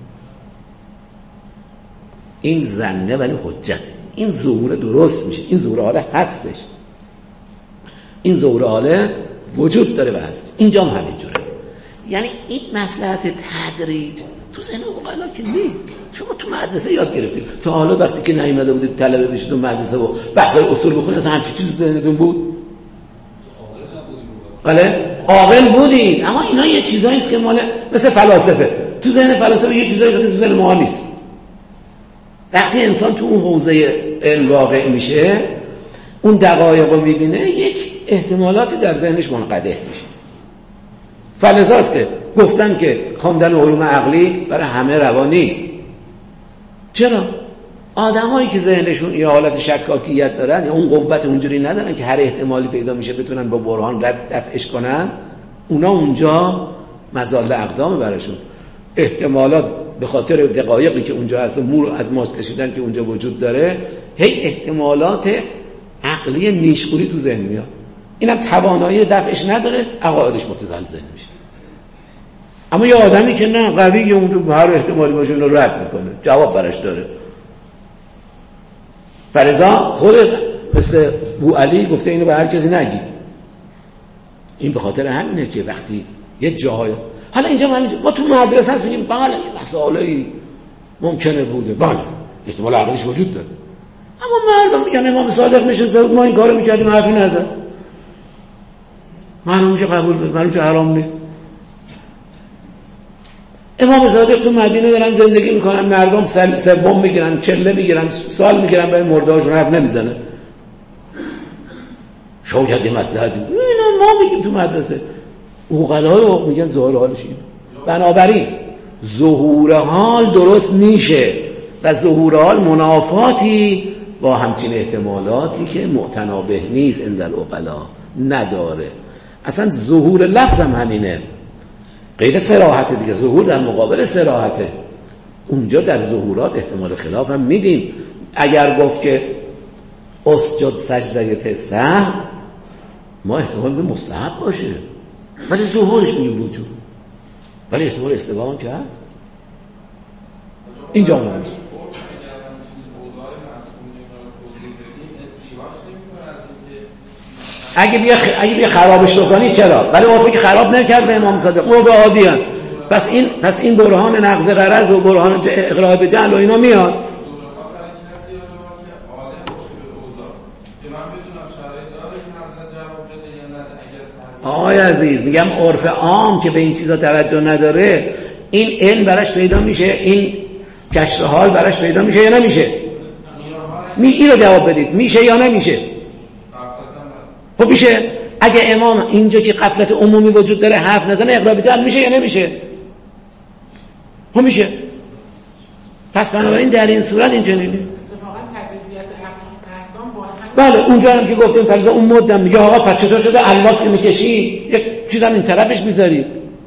این ظنه ولی حجته، این ظهور درست میشه، این ظهور حاله هستش، این ظهور حاله وجود داره و هست. اینجا هم همینجوره. یعنی این مصلحت تدریج تو ذهن عقلا که نیست. شما تو مدرسه یاد گرفتید تا حالا وقتی که نیومده بودید طلبه بشید تو مدرسه و بحث‌های اصول بخونید اصلا همچین چیزی تو ذهنتون بود؟ بله عاقل بودید، اما اینا یه چیزایی است که مال مثل فلاسفه، تو ذهن فلاسفه یه چیزایی است که تو ذهن ما نیست. وقتی انسان تو اون حوزه علم واقع میشه، اون دقایق رو میبینه، یک احتمالاتی در ذهنش منقدح میشه. فلذاست که گفتن که خواندن علوم عقلی برای همه روا نیست. چرا؟ آدمایی که ذهنشون این حالت شکاکیت دارن یا اون قوت اونجوری ندارن که هر احتمالی پیدا میشه بتونن با برهان رد دفعش کنن، اونا اونجا مزال اقدام براشون. احتمالات به خاطر دقایقی که اونجا هست، مور از ماست کشیدن که اونجا وجود داره، هی احتمالات عقلی نیشخوری تو ذهن میاد. اینم توانایی دفعش نداره، عقایدش متزلزل میشه. اما یه آدمی که نه قویه، اونجا هر احتمالی باشه اونو رد میکنه، جواب براش داره. فلذا خود مثل بوعلی گفته اینو به هر کسی نگی. این به خاطر همینه که وقتی یه جای حالا اینجا ما تو مدرسه هست میگیم بله یه مسائلی ممکنه بوده، بله احتمال عقلیش وجود داره، اما مردم میگن امام صادق نشسته بود ما این کارو میکردیم حرفی نزد، معلومه چه قبول بود، معلومه چه حرام نیست. امام صادق تو مدینه دارن زندگی میکنن، مردم سوم میگیرن، چله میگیرن، سال میگیرن، برای مردهاشون حرف نمیزنه. شاید یه مصلحتی اینا ما میگیم تو مدرسه، عقلا رو میگن ظهور حالش این. بنابراین ظهور حال درست میشه و ظهور حال منافاتی با همچین احتمالاتی که متنابه نیست عند العقلا نداره. اصلا ظهور لفظ هم همینه، غیر صراحته دیگه، ظهور در مقابل صراحته. اونجا در ظهورات احتمال خلاف هم میدیم. اگر گفت که اسجد سجده سهو، ما احتمال به مستحب باشه ولی ظهورش میگیم وجود، ولی احتمال استوا هم که هست. اینجا هم هست. اگه بیا خ... اگه بیا خرابش بکنی چرا؟ ولی اون که خراب نکرده امام صادق، او به عادیان. پس این پس این برهان نقض غرض و برهان اقراء به جهل و اینا میاد. آقای عزیز میگم عرف عام که به این چیزا توجه نداره، این علم براش پیدا میشه، این کشف حال براش پیدا میشه یا نمیشه؟ می این رو جواب بدید، میشه یا نمیشه؟ خب میشه. اگه امام اینجا که غفلت عمومی وجود داره حرف نزنه، اقرار به جهل میشه یا نمیشه؟ خب میشه. پس بنابراین در این صورت این چنینه. اتفاقا تجزیات احکام با هم بله اونجا هم که گفتیم فرضا اون مدام میگه آقا پس چطور شده الماس که میکشی یک چیزا این طرفش میذاری،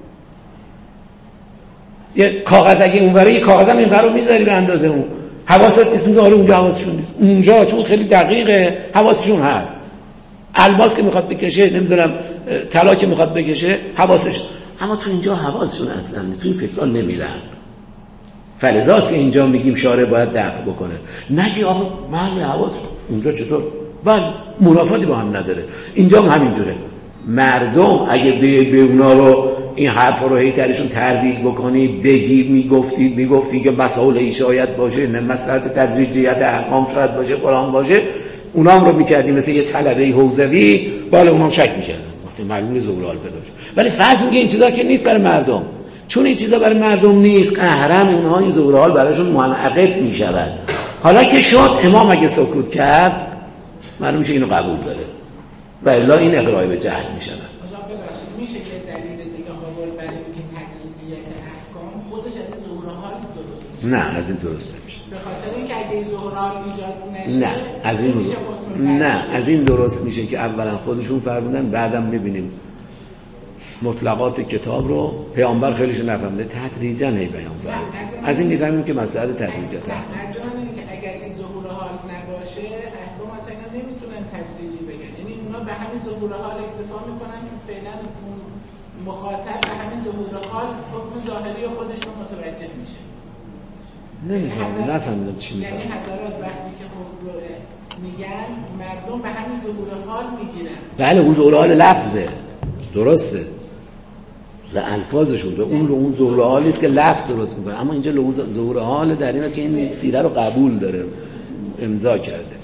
یه کاغذ اگه اونوره یه کاغذم این برو میذاری به اندازه اون، حواست نیست. میگه آره اونجا حواسشون نیست، اونجا چون خیلی دقیقه حواسشون هست. الماس که میخواد بکشه، نمیدونم طلا که میخواد بکشه حواسش، اما تو اینجا حواسشون اصلا نیست، تو این فکرها نمیرن. فلذاست که اینجا میگیم شارع باید دفع بکنه. نگی آقا بله حواس اونجا چطور؟ بله منافاتی با هم نداره. اینجا هم همینجوره. مردم اگه به, به اونا رو این حرف رو هی ترشون ترویج بکنی، بگی میگفتی میگفتی که مسائل شاید باشه، نه مسئلت تدریجیت احکام شاید باشه، قرآن باشه، اونا هم رو میکردیم مثل یه طلبه حوزوی، بالا اونا هم شک میکردن وقتی معلومه ظهورال پیدا بشه. ولی فرض میگه این چیزا که نیست برای مردم، چون این چیزا برای مردم نیست، قهرن اونها این ظهورال براشون منعقد میشود. حالا که شد امام اگه سکوت کرد معلوم میشه اینو قبول داره و الا این اقرار به جهل میشه. میشه که دلیل دیگه قابل برای اینکه تدریجیت احکام خودش از ظهور حال درست میشه؟ نه از این درست نمیشه. به خاطر اینکه اگه ظهور حال ایجاد نشه نه از این میشه نه از این درست میشه که اولا خودشون فرمودن بعدم ببینیم مطلقات کتاب رو پیامبر خیلیشو نفهمیده تدریجاً هی بیان کرد. از این میفهمیم که مسئله تدریجاً از جهانی که اگر این ظهور حال نباشه احکام اصلا نمیتونن تدریجی بگن، یعنی اونا به همین ظهور حال اکتفا میکنن که فعلا مخاطب به همین ظهور حال حکم ظاهری خودش رو متوجه میشه. نمیفهمم نفهمیدم چی میگن. یعنی حضرات وقتی که حکم رو میگن مردم به همین ظهور حال میگیرن. بله اون ظهور حال لفظه درسته و الفاظشون رو اون رو اون ظهور حالی است که لفظ درست میکنه، اما اینجا ظهور حال در اینه که این سیره رو قبول داره امضا کرده.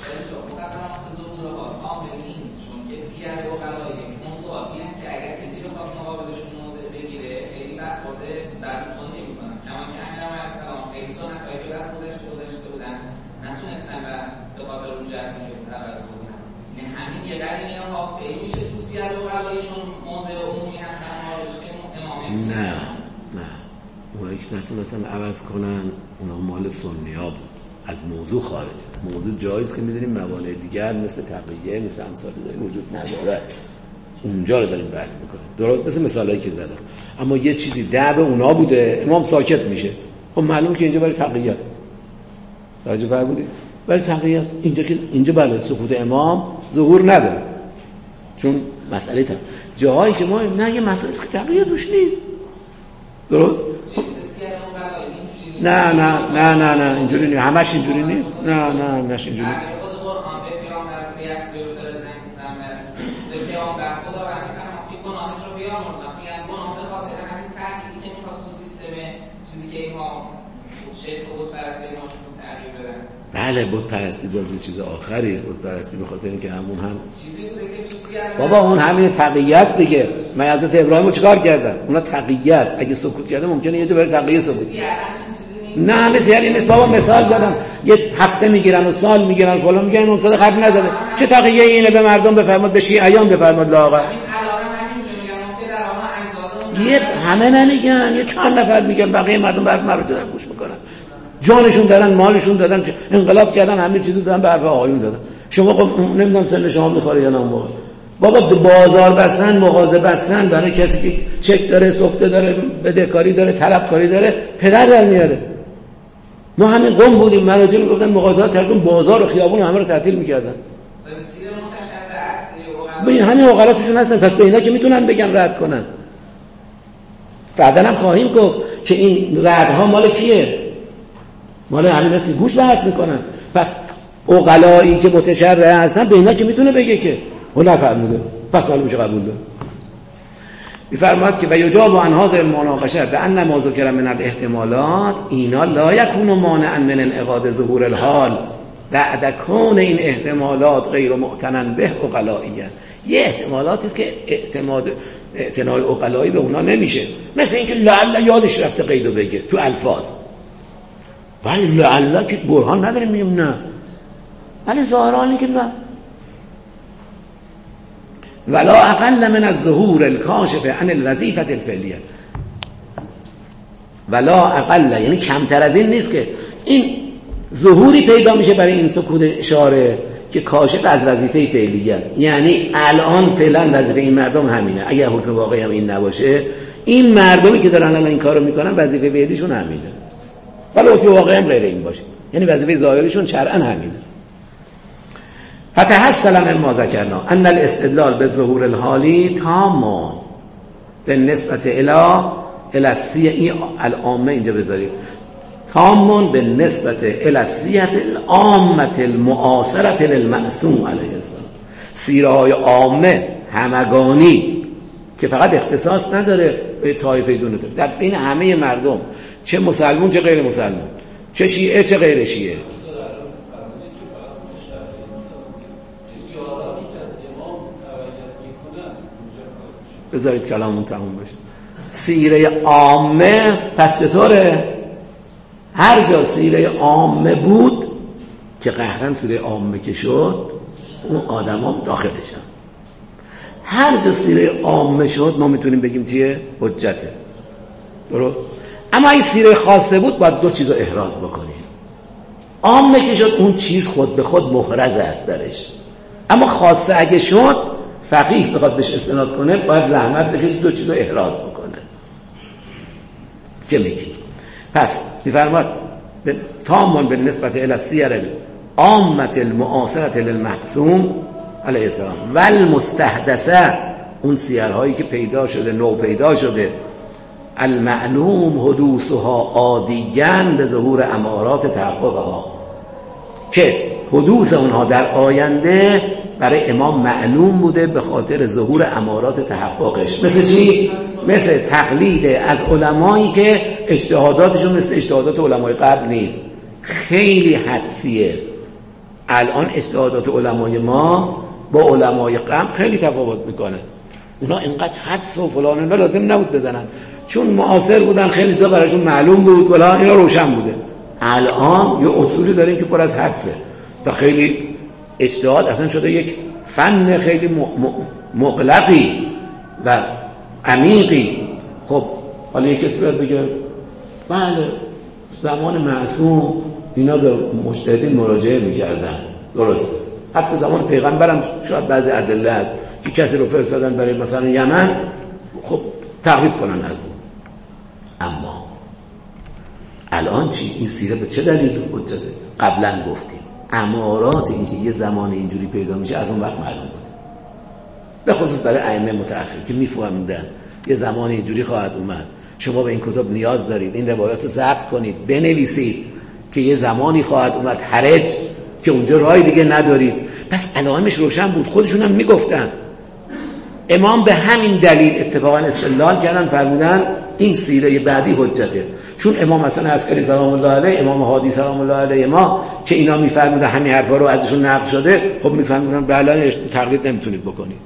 نه نه اونایی که نتونستن عوض کنن اونا مال سنی ها بود، از موضوع خارج. موضوع جایز که میدونیم موانع دیگر مثل تقیه مثل امثال دیگر وجود نداره، اونجا رو داریم بحث میکنیم درست مثل مثالایی که زدم. اما یه چیزی دعب اونا بوده امام ساکت میشه، خب معلومه که اینجا برای تقیه است. توجه فرمودید؟ برای تقیه است. اینجا که اینجا بله سکوت امام ظهور نداره چون مسئله تا جاهایی که ما نه یه مسئله که تقیه دوش نیست درست؟ نه نه نه نه نه اینجوری نیست، همش اینجوری نیست. نه نه همش اینجوری نیست. بله بود پرستی بازی چیز آخری است، بود پرستی به خاطر اینکه همون هم بابا اون همین تقیه است دیگه. من حضرت ابراهیم رو چیکار کردم؟ اونا تقیه است، اگه سکوت کرده ممکنه یه جا برای تقیه سکوت. نه همه سیاری نیست بابا، مثال زدم یه هفته میگیرن و سال میگیرن فلان میگن اون صد قبل نزده چه تقیه اینه به مردم بفرماد به شیعیان بفرماد لاغر. یه همه نمیگن، یه چند نفر میگن، بقیه مردم بر مراجع دارن گوش میکنن، جانشون دادن مالشون دادن، انقلاب کردن، همه چیزو دادن به حرف آقایون دادن. شما خب نمیدونم سن شما میخوره یا نه موقع بابا بازار بستن مغازه بستن برای کسی که چک داره سفته داره بدهکاری داره طلبکاری داره پدر در میاره. ما همین قم بودیم مراجع میگفتن مغازات ترکون بازار و خیابون همه رو تعطیل میکردن. ببین همین اوقاتشون هستن، پس به اینا که میتونن بگن رد کنن. بعداً هم خواهیم گفت که این ردها مال کیه؟ مال همین است که گوش به حرف میکنن. پس عقلایی که متشرع هستن به اینا که میتونه بگه که اون نفهمیده پس معلوم میشه قبول داره. میفرماد که و یجاب عن هذا المناقشه بان ما ذکر من الاحتمالات اینا لا یکون مانعا من انعقاد ظهور الحال بعد کون این احتمالات غیر معتنا به عقلائیه. یه احتمالاتی است که اعتماد اعتنای عقلایی به اونا نمیشه، مثل اینکه لعل یادش رفته قیدو بگه تو الفاظ. ولی لعل که برهان نداریم میگیم نه، ولی ظاهرانی که نه. ولا اقل من الظهور الکاشف عن الوظیفه الفعلیه، ولا اقل یعنی کمتر از این نیست که این ظهوری پیدا میشه برای این سکوت اشاره که کاشف از وظیفه فعلیه است. یعنی الان فعلا وظیفه این مردم همینه، اگر حکم واقعی هم این نباشه این مردمی که دارن الان این کارو میکنن وظیفه فعلیشون همینه، ولی حکم واقعی هم غیر این باشه، یعنی وظیفه ظاهریشون شرعا همینه. فتحصل من ما ذکرنا ان الاستدلال بالظهور الحالی تام بالنسبه الى الاسیه العامه، اینجا بذارید تام بالنسبه الى السیه العامه المعاصره للمعصوم علیه السلام. سیره های عامه همگانی که فقط اختصاص نداره به طایفه دونه، در بین همه مردم، چه مسلمون چه غیر مسلمون، چه شیعه چه غیر شیعه. بذارید کلامون تموم بشه. سیره عامه پس چطوره؟ هر جا سیره عامه بود که قهرن سیره عامه که شد اون آدم هم داخلشن. هر جا سیره عامه شد ما میتونیم بگیم چیه؟ حجته. درست؟ اما این سیره خاصه بود باید دو چیز رو احراز بکنیم. عامه که شد اون چیز خود به خود محرز است درش، اما خاصه اگه شد فقیه بخواد بهش استناد کنه باید زحمت بکشه دو چیز رو احراز بکنه. چه میگی؟ پس میفرماد تامون به نسبت الی السیر عامه المعاصره للمعصوم علیه السلام و المستحدثه، اون سیرهایی که پیدا شده نو پیدا شده، المعلوم حدوثها عادیاً به ظهور امارات تحققها، که حدوث اونها در آینده برای امام معلوم بوده به خاطر ظهور امارات تحققش. مثل چی؟ مثل تقلید از علمایی که اجتهاداتشون مثل اجتهادات علمای قبل نیست، خیلی حدسیه. الان اجتهادات علمای ما با علمای قبل خیلی تفاوت میکنه. اونا اینقدر حدس و فلان اینا لازم نبود بزنن، چون معاصر بودن خیلی زیاد براشون معلوم بود فلان اینا روشن بوده. الان یه اصولی داریم که پر از حدسه و خیلی اجتهاد اصلا شده یک فن خیلی مغلقی و عمیقی. خب حالا یک کسی باید بگه بله زمان معصوم اینا به مجتهدین مراجعه میکردن، درست. حتی زمان پیغمبرم شاید بعضی ادله هست که کسی رو فرستادن برای مثلا یمن خب تقلید کنن از اون. اما الان چی؟ این سیره به چه دلیل حجته؟ قبلا گفتیم امارات این که یه زمان اینجوری پیدا میشه از اون وقت معلوم بوده، به خصوص برای ائمه متأخر که میفهمیدن یه زمان اینجوری خواهد اومد. شما به این کتاب نیاز دارید این روایات رو ضبط کنید بنویسید که یه زمانی خواهد اومد حرج که اونجا راه دیگه ندارید. پس علائمش روشن بود، خودشون هم میگفتن. امام به همین دلیل اتفاقا استدلال کردن فرمودن این سیره بعدی حجته، چون امام حسن عسکری سلام الله علیه، امام هادی سلام الله علیه ما که اینا میفرمودن همین حرفا رو ازشون نقل شده، خب میفرمودن بله تقلید نمیتونید بکنید.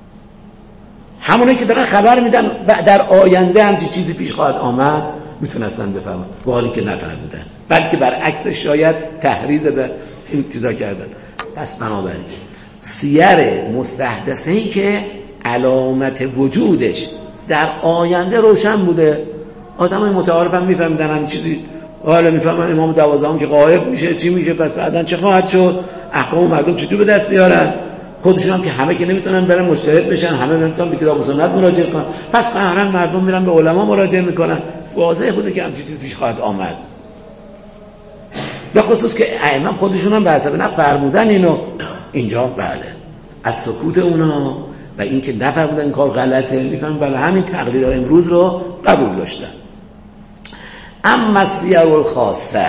همونایی که دارن خبر میدن در آینده هم چیزی پیش خواهد آمد میتونستن بفهمن، با حالی که نفهمیدن، بلکه برعکس شاید تحریض به این چیزا کردن. پس بنابراین سیر مستحدثه‌ای که علامت وجودش در آینده روشن بوده، آدمای متعارف هم میفهمیدن هم چیزی، حالا میفهمن امام دوازدهم که غایب میشه چی میشه، پس بعدن چه خواهد شد، احکام مردم چطور به دست بیارن. خودشون هم که همه که نمیتونن برن مجتهد بشن، همه نمیتونن به کتاب و سنت مراجعه کنن، پس قهرن مردم میرن به علما مراجعه میکنن. واضحه بوده که همچین چیز پیش خواهد آمد، به خصوص که ائمه خودشون هم به حسب نه فرمودن اینو. اینجا بله از سکوت اونا و اینکه نفهمیدن این کار غلطه میفهمن بله همین تقلیدها امروز رو قبول داشتن. اما سیر الخاصه،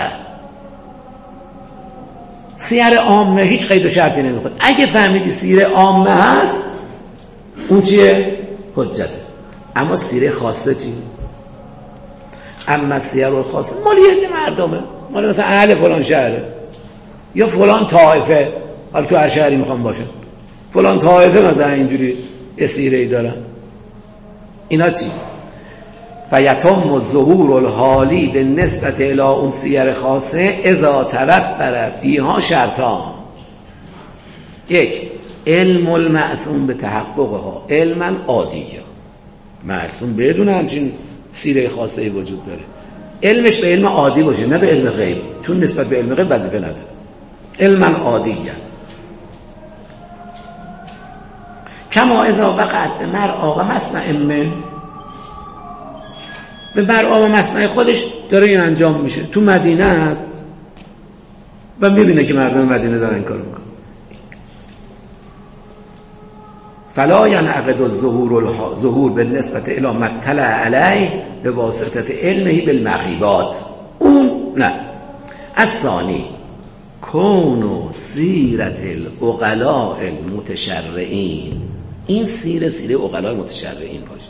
سیر عامه هیچ قید و شرطی نمیخواد. اگه فهمیدی سیر عامه هست اون چیه؟ حجته. اما سیر خاصه چی؟ اما سیر الخاصه مال یه مردمه، مال مثلا اهل فلان شهره یا فلان طائفه، حالا که هر شهری میخوام باشه فلان طائفه مثلا اینجوری یه سیره‌ای دارن. اینا چی؟ فیتم الظهور الحالی به نسبت الی اون سیر خاصه اذا توفر فیها شرطان. یک، علم المعصوم به تحققها علما عادیه، معصوم بدون همچین سیره خاصه وجود داره، علمش به علم عادی باشه نه به علم غیب، چون نسبت به علم غیب وظیفه نداره، علما عادیه. کما اذا وقعت به مرعا و مسمع من، به مرعا و مسمع خودش داره این انجام میشه، تو مدینه هست و میبینه که مردم مدینه دارن این کارو میکنن. فلا ینعقد الظهور الظهور بالنسبه الی ما اطلع علیه به واسطه علمه بالمغیبات. اون نه. الثانی کون سیرت العقلاء المتشرعین، این سیره سیره عقلاء متشرعین باشه.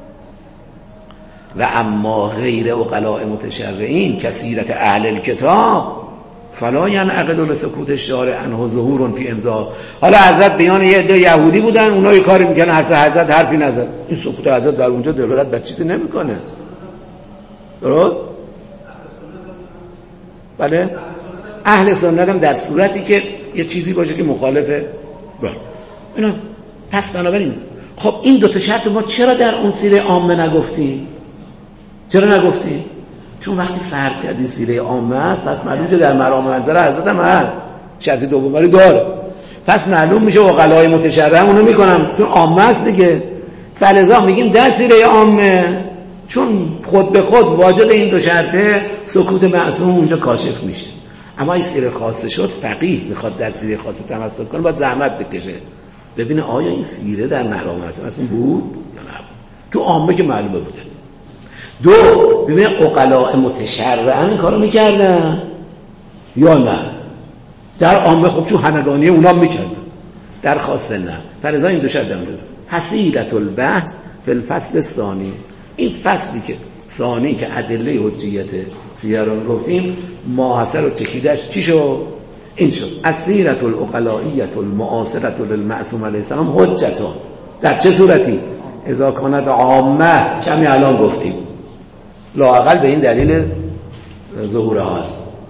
و اما غیر عقلاء متشرعین کثیرت اهل الکتاب فلا ینعقد لسکوت الشارع عنه ظهور فی امضا. حالا حضرت بیان یه عده یهودی بودن، اونا یه کاری میکنن، حرف حضرت حرفی نزد، این سکوت حضرت در اونجا دلالت بر چیزی نمیکنه. درست؟ بله؟ اهل سنت هم در صورتی که یه چیزی باشه که مخالفه با اینا. پس بنابراین خب این دو تا شرط ما چرا در اون سیره عامه نگفتیم؟ چرا نگفتیم؟ چون وقتی فرض کردی سیره عامه است پس معلوم میشه در مرام منظر حضرت هم هست، شرط دومی داره، پس معلوم میشه عقلای متشرع اونو میکنم چون عامه است دیگه. فلذا میگیم در سیره عامه چون خود به خود واجد این دو شرطه سکوت معصوم اونجا کاشف میشه. اما این سیره خاصه شد، فقیه میخواد در سیره خاصه تمثل کنه باید زحمت بکشه ببینه آیا این سیره در مرام اصلا بود یا نه. تو عامه که معلومه بوده. دو، ببینه عقلاء متشرع این کارو میکردن یا نه. در عامه خب چون همگانی اونا میکردن، در خاصه نه. فلذا این دو شرط در اونجا. حصیلة البحث فی الفصل الثانی، این فصلی که ثانی که ادله حجیت سیره رو گفتیم ماحصر و چکیدش چی شد؟ این شد السیرة العقلائیة المعاصرة للمعصوم علیه السلام حجتون. در چه صورتی؟ اذا کانت عامه، کمی الان گفتیم، لااقل به این دلیل ظهور حال.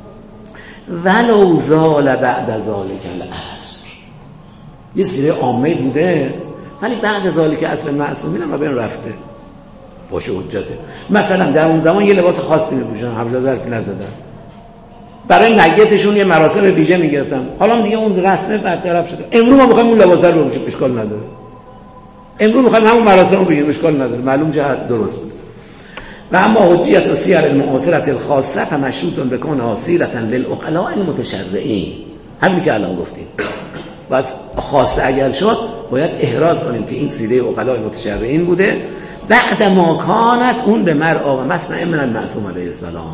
ولو زال بعد ذالک العصر، یه سیره عامه بوده ولی بعد ذالک عصر معصومین هم بین رفته باشه حجته. مثلا در اون زمان یه لباس خاصی میپوشن، حبل زرفی نزدن، برای میتشون یه مراسم ویژه میگرفتن، حالا دیگه اون رسمه برطرف شده، امروز ما میخوایم اون لباس رو بپوشیم اشکال نداره، امروز میخوایم همون مراسم رو بگیریم اشکال نداره، معلوم جهت درست بود. و اما حجیت السیر المعاصرة الخاصه فمشروط بکون حاصلة للعقلاء المتشرعین، همین که الان گفتیم. بعد خاصه اگر شد باید احراز کنیم که این سیره عقلاء متشرعین بوده بعد ما کانت اون به مرعا و مسمع من المعصوم علیه السلام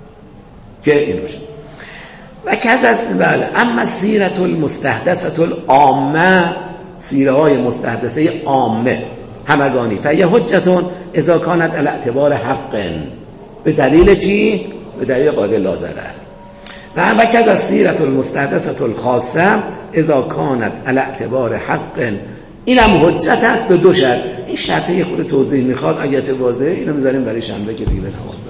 که این باشه. و کذا است. بله. اما سیرة المستحدثة العامه، سیره های مستحدثه عامه همگانی، فهی حجتون اذا کانت علی اعتبار حق، به دلیل چی؟ به دلیل قاعده لا ضرر. و و کذا سیرة المستحدثة الخاصه اذا کانت علی اعتبار حق، اینم حجت است به دو شرط. این شرط یک خود توضیح میخواد اگرچه واضحه، اینو میذاریم برای شنبه که دیگه به نماز